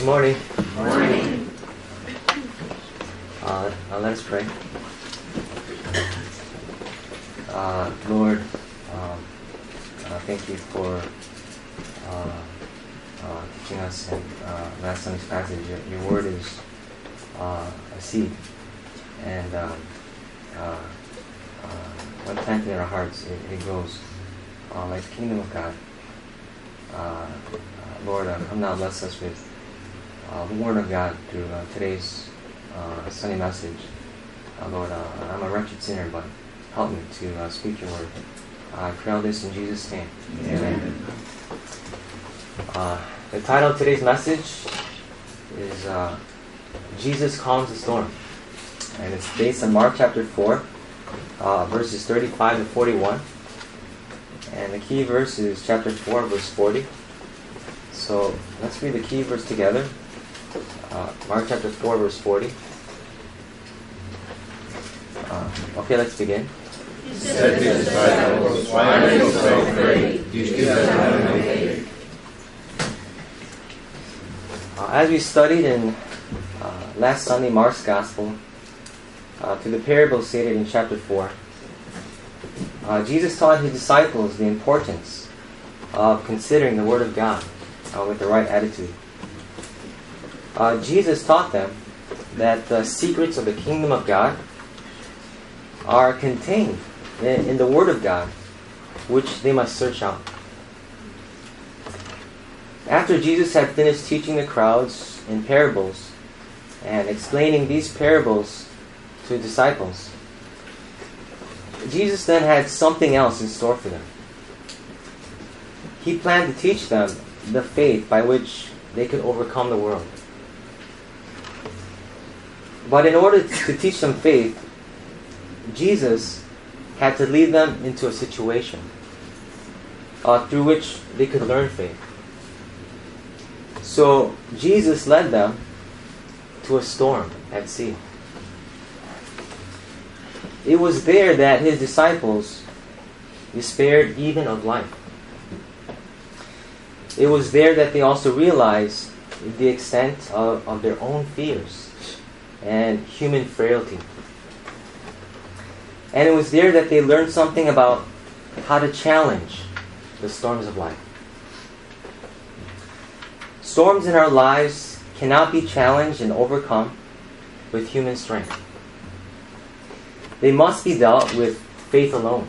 morning. Morning. Let us pray. Lord, thank you for teaching us in last Sunday's passage. Your word is a seed, and when planted in our hearts, it grows like the kingdom of God. Lord, come now, bless us with the word of God through today's Sunday message. Lord, I'm a wretched sinner, but help me to speak your word. I pray all this in Jesus' name. Amen. The title of today's message is Jesus Calms the Storm. And it's based on Mark chapter 4, verses 35 to 41. And the key verse is chapter 4, verse 40. So let's read the key verse together. Mark chapter 4, verse 40. Okay, let's begin. He said to his disciples, "Why are you so afraid? You still have no faith." As we studied in last Sunday, Mark's Gospel, to the parable stated in chapter 4, Jesus taught his disciples the importance of considering the Word of God with the right attitude. Jesus taught them that the secrets of the kingdom of God are contained in the Word of God, which they must search out. After Jesus had finished teaching the crowds in parables and explaining these parables to disciples, Jesus then had something else in store for them. He planned to teach them the faith by which they could overcome the world. But in order to teach them faith, Jesus had to lead them into a situation through which they could learn faith. So Jesus led them to a storm at sea. It was there that his disciples despaired even of life. It was there that they also realized the extent of their own fears and human frailty. And it was there that they learned something about how to challenge the storms of life. Storms in our lives cannot be challenged and overcome with human strength. They must be dealt with faith alone.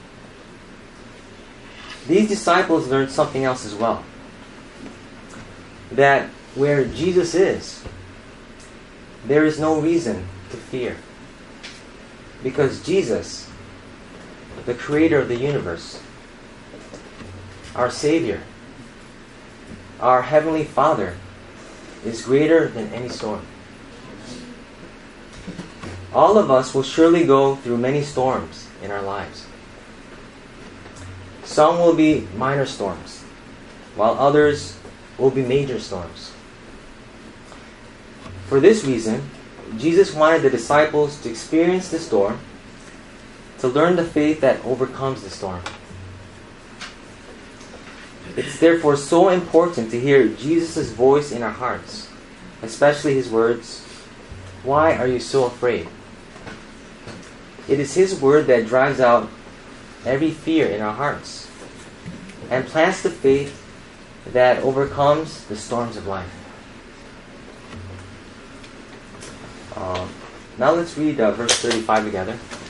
These disciples learned something else as well. That where Jesus is, there is no reason to fear. Because Jesus, the creator of the universe, our Savior, our Heavenly Father, is greater than any storm. All of us will surely go through many storms in our lives. Some will be minor storms, while others will be major storms. For this reason, Jesus wanted the disciples to experience the storm, to learn the faith that overcomes the storm. It's therefore so important to hear Jesus' voice in our hearts, especially his words, "Why are you so afraid?" It is his word that drives out every fear in our hearts and plants the faith that overcomes the storms of life. Now let's read verse 35 together.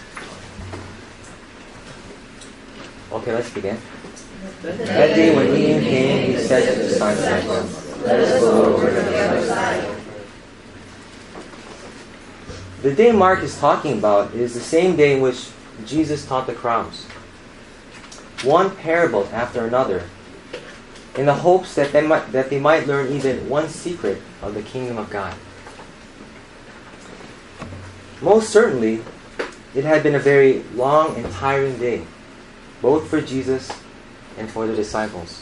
Okay, let's begin. That day when evening came, he said to the disciples, "Let us go over to the other side." The day Mark is talking about is the same day in which Jesus taught the crowds, one parable after another, in the hopes that they might learn even one secret of the kingdom of God. Most certainly, it had been a very long and tiring day, both for Jesus and for the disciples.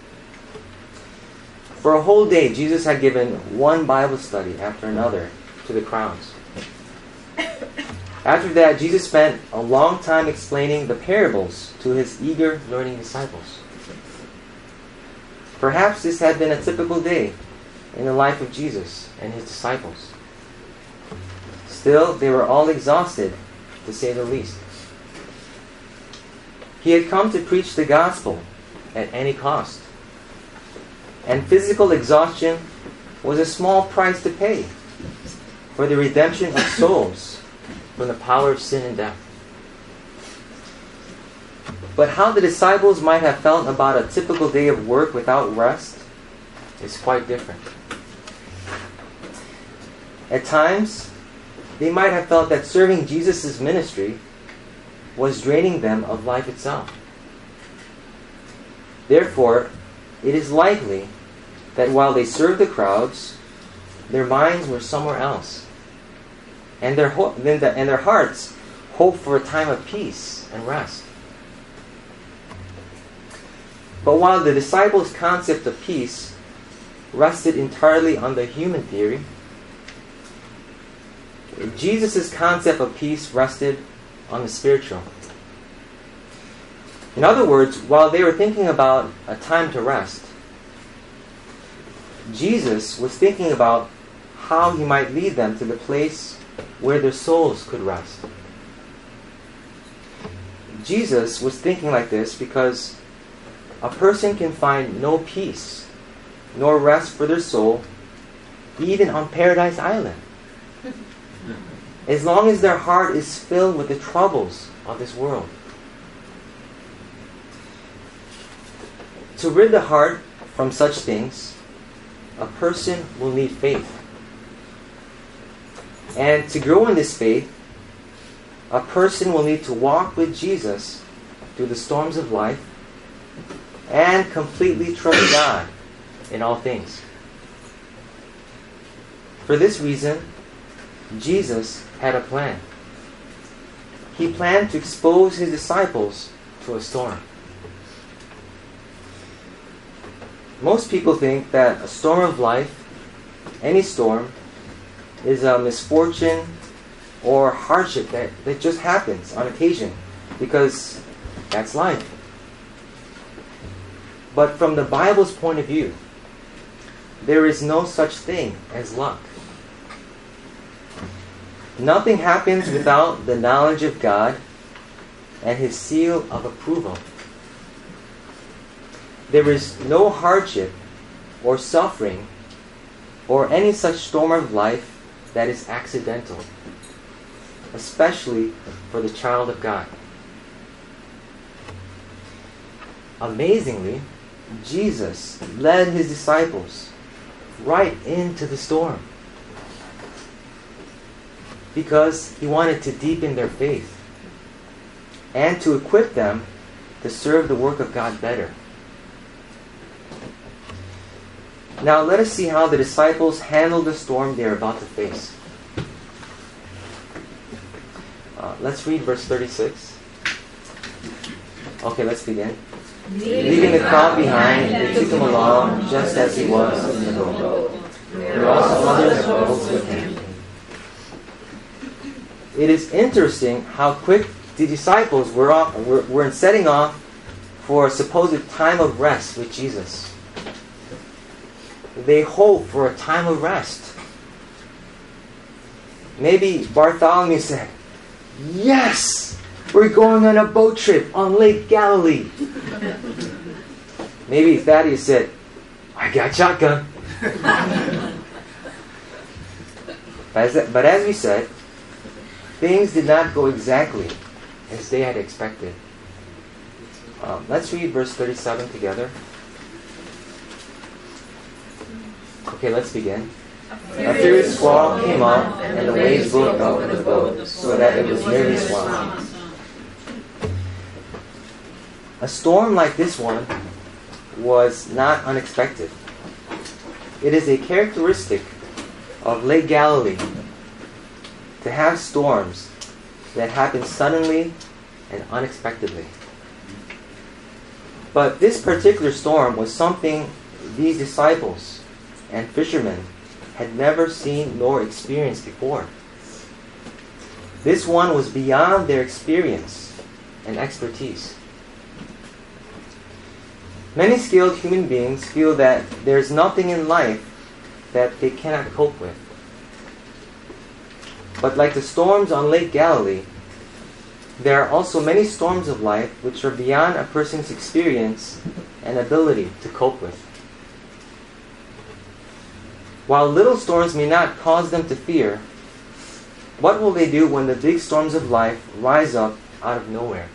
For a whole day, Jesus had given one Bible study after another to the crowds. After that, Jesus spent a long time explaining the parables to his eager learning disciples. Perhaps this had been a typical day in the life of Jesus and his disciples. Still, they were all exhausted, to say the least. He had come to preach the gospel at any cost. And physical exhaustion was a small price to pay for the redemption of souls from the power of sin and death. But how the disciples might have felt about a typical day of work without rest is quite different. At times, they might have felt that serving Jesus' ministry was draining them of life itself. Therefore, it is likely that while they served the crowds, their minds were somewhere else, and their hearts hoped for a time of peace and rest. But while the disciples' concept of peace rested entirely on the human theory, Jesus' concept of peace rested on the spiritual. In other words, while they were thinking about a time to rest, Jesus was thinking about how he might lead them to the place where their souls could rest. Jesus was thinking like this because a person can find no peace nor rest for their soul even on Paradise Island, as long as their heart is filled with the troubles of this world. To rid the heart from such things, a person will need faith. And to grow in this faith, a person will need to walk with Jesus through the storms of life and completely trust God in all things. For this reason, Jesus had a plan. He planned to expose his disciples to a storm. Most people think that a storm of life, any storm, is a misfortune or hardship that just happens on occasion because that's life. But from the Bible's point of view, there is no such thing as luck. Nothing happens without the knowledge of God and his seal of approval. There is no hardship or suffering or any such storm of life that is accidental, especially for the child of God. Amazingly, Jesus led his disciples right into the storm because he wanted to deepen their faith and to equip them to serve the work of God better. Now let us see how the disciples handled the storm they are about to face. Let's read verse 36. Okay, let's begin. Leaving the crowd behind, they took him along just as he was in the boat. There were also others boats with him. It is interesting how quick the disciples were in setting off for a supposed time of rest with Jesus. They hoped for a time of rest. Maybe Bartholomew said, "Yes! We're going on a boat trip on Lake Galilee." Maybe Thaddeus said, "I got shotgun." But as we said, things did not go exactly as they had expected. Let's read verse 37 together. Okay, let's begin. A furious squall came up, and the waves broke up in the boat, so that it was nearly swamped. A storm like this one was not unexpected. It is a characteristic of Lake Galilee to have storms that happen suddenly and unexpectedly. But this particular storm was something these disciples and fishermen had never seen nor experienced before. This one was beyond their experience and expertise. Many skilled human beings feel that there's nothing in life that they cannot cope with. But like the storms on Lake Galilee, there are also many storms of life which are beyond a person's experience and ability to cope with. While little storms may not cause them to fear, what will they do when the big storms of life rise up out of nowhere?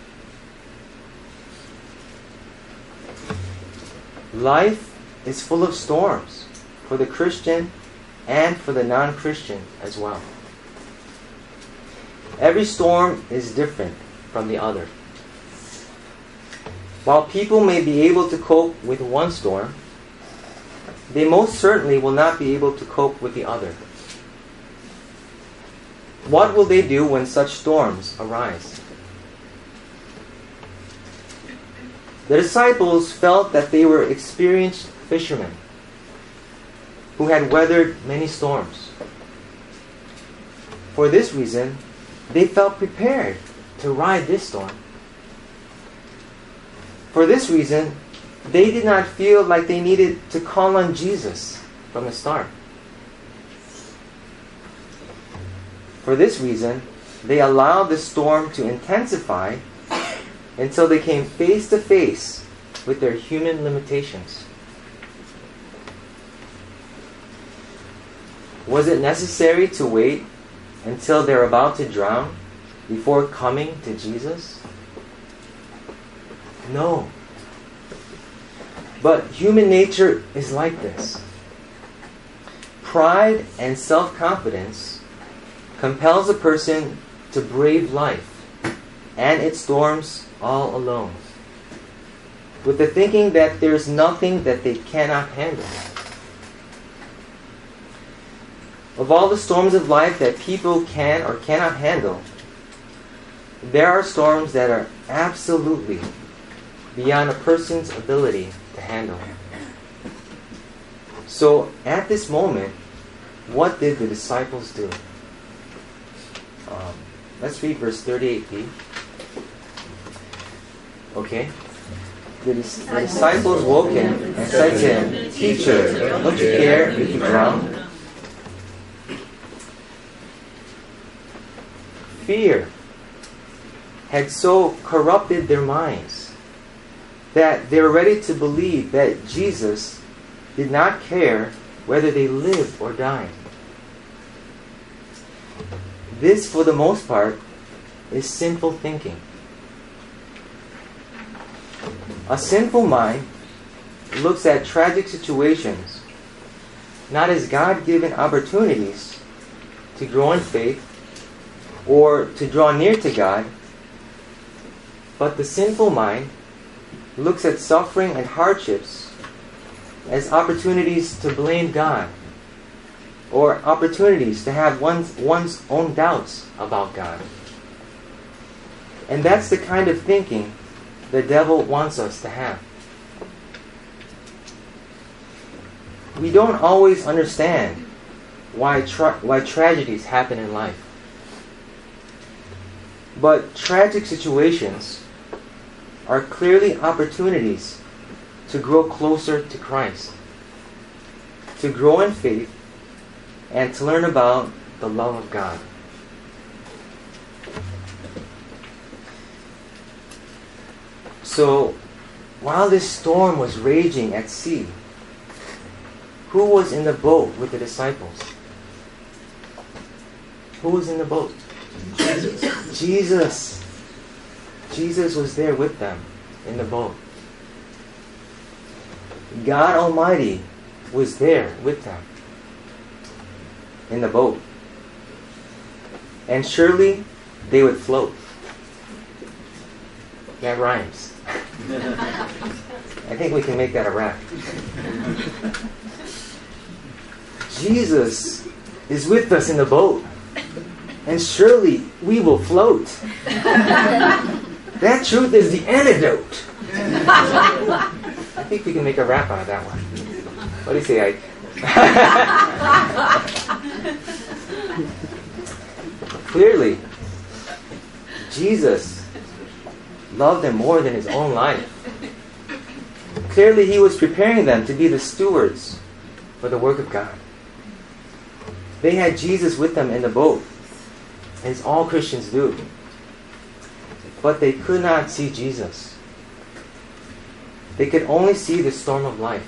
Life is full of storms for the Christian and for the non-Christian as well. Every storm is different from the other. While people may be able to cope with one storm, they most certainly will not be able to cope with the other. What will they do when such storms arise? The disciples felt that they were experienced fishermen who had weathered many storms. For this reason, they felt prepared to ride this storm. For this reason, they did not feel like they needed to call on Jesus from the start. For this reason, they allowed the storm to intensify until they came face to face with their human limitations. Was it necessary to wait until they're about to drown before coming to Jesus? No. But human nature is like this. Pride and self-confidence compels a person to brave life and its storms all alone, with the thinking that there's nothing that they cannot handle. Of all the storms of life that people can or cannot handle, there are storms that are absolutely beyond a person's ability to handle. So at this moment, what did the disciples do? Let's read verse 38b. Okay. The disciples woke him and said to him, "Teacher, don't you care if you drown?" Fear had so corrupted their minds that they were ready to believe that Jesus did not care whether they lived or died. This, for the most part, is sinful thinking. A sinful mind looks at tragic situations not as God-given opportunities to grow in faith or to draw near to God, but the sinful mind looks at suffering and hardships as opportunities to blame God or opportunities to have one's own doubts about God. And that's the kind of thinking the devil wants us to have. We don't always understand why tragedies happen in life. But tragic situations are clearly opportunities to grow closer to Christ, to grow in faith, and to learn about the love of God. So, while this storm was raging at sea, who was in the boat with the disciples? Who was in the boat? Jesus. Jesus was there with them in the boat. God Almighty was there with them in the boat. And surely they would float. That rhymes. I think we can make that a rap. Jesus is with us in the boat. And surely we will float. That truth is the antidote. I think we can make a rap out of that one. What do you say, Ike? Clearly, Jesus loved them more than his own life. Clearly, he was preparing them to be the stewards for the work of God. They had Jesus with them in the boat, as all Christians do. But they could not see Jesus. They could only see the storm of life.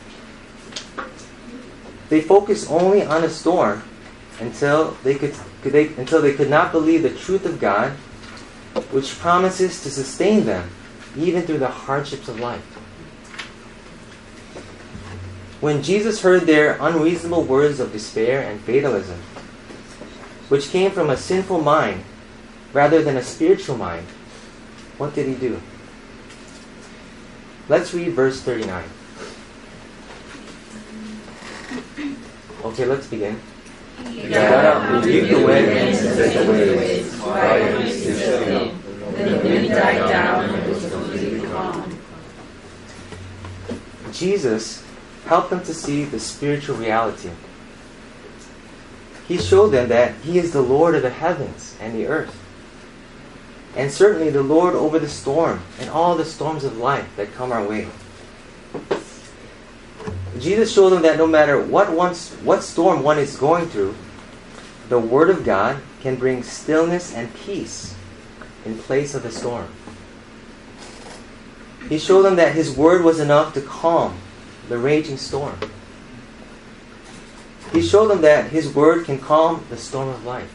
They focused only on the storm until they could not believe the truth of God, which promises to sustain them even through the hardships of life. When Jesus heard their unreasonable words of despair and fatalism, which came from a sinful mind rather than a spiritual mind, what did he do? Let's read verse 39. Okay, let's begin. He got up, rebuked the wind, and said to the waves, "Quiet, be still." Then the wind died down, and it was completely calm. Jesus helped them to see the spiritual reality. He showed them that He is the Lord of the heavens and the earth, and certainly the Lord over the storm and all the storms of life that come our way. Jesus showed them that no matter what storm one is going through, the Word of God can bring stillness and peace in place of the storm. He showed them that His Word was enough to calm the raging storm. He showed them that His Word can calm the storm of life.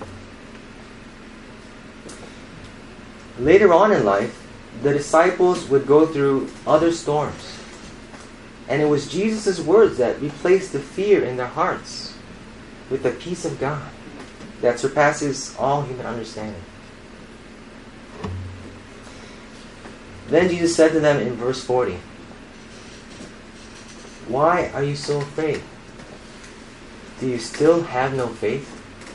Later on in life, the disciples would go through other storms. And it was Jesus' words that replaced the fear in their hearts with the peace of God that surpasses all human understanding. Then Jesus said to them in verse 40, "Why are you so afraid? Do you still have no faith?"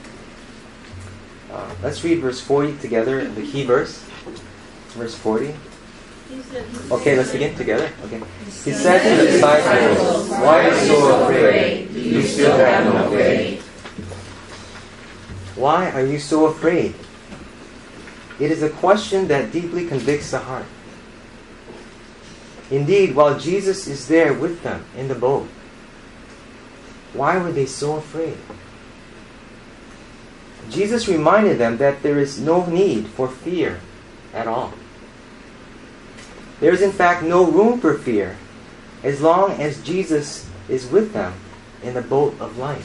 Let's read verse 40 together, the key verse. Verse 40. Okay, let's begin together. Okay. He said to the disciples, "Why are you so afraid? Do you still have no faith?" Why are you so afraid? It is a question that deeply convicts the heart. Indeed, while Jesus is there with them in the boat, why were they so afraid? Jesus reminded them that there is no need for fear at all. There is in fact no room for fear as long as Jesus is with them in the boat of life.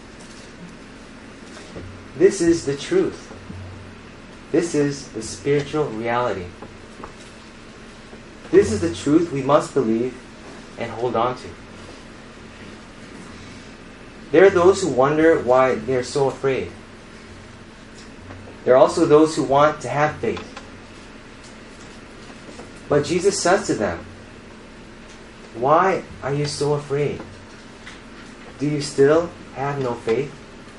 This is the truth. This is the spiritual reality. This is the truth we must believe and hold on to. There are those who wonder why they are so afraid. There are also those who want to have faith. But Jesus says to them, "Why are you so afraid? Do you still have no faith?"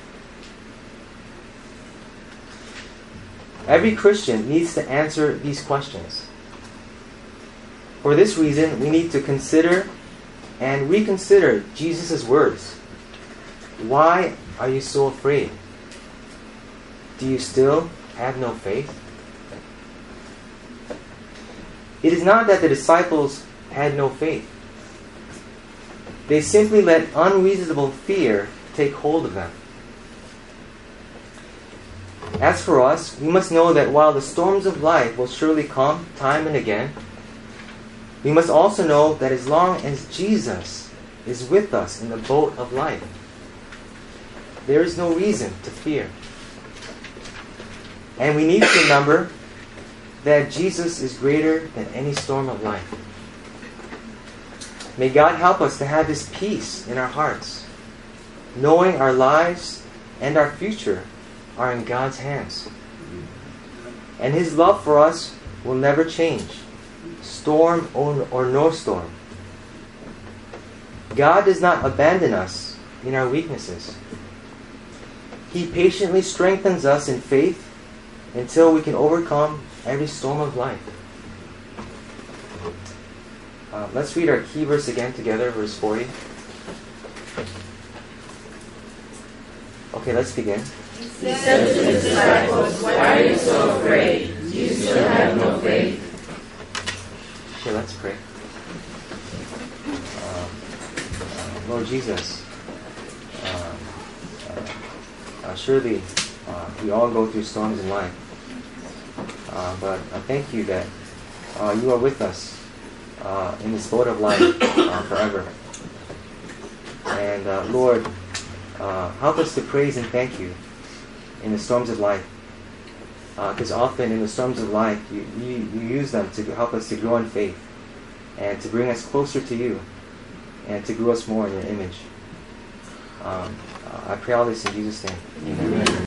Every Christian needs to answer these questions. For this reason, we need to consider and reconsider Jesus' words. Why are you so afraid? Do you still have no faith? It is not that the disciples had no faith. They simply let unreasonable fear take hold of them. As for us, we must know that while the storms of life will surely come time and again, we must also know that as long as Jesus is with us in the boat of life, there is no reason to fear. And we need to remember that Jesus is greater than any storm of life. May God help us to have this peace in our hearts, knowing our lives and our future are in God's hands. And His love for us will never change, storm or no storm. God does not abandon us in our weaknesses. He patiently strengthens us in faith until we can overcome every storm of life. Let's read our key verse again together, verse 40. Okay, let's begin. He said to his disciples, "Why are you so afraid? Do you still have no faith?" Okay, let's pray. Lord Jesus, Surely we all go through storms in life. But I thank you that you are with us in this boat of life forever. And Lord, help us to praise and thank you in the storms of life. Because often in the storms of life, you use them to help us to grow in faith and to bring us closer to you and to grow us more in your image. I pray all this in Jesus' name. Amen.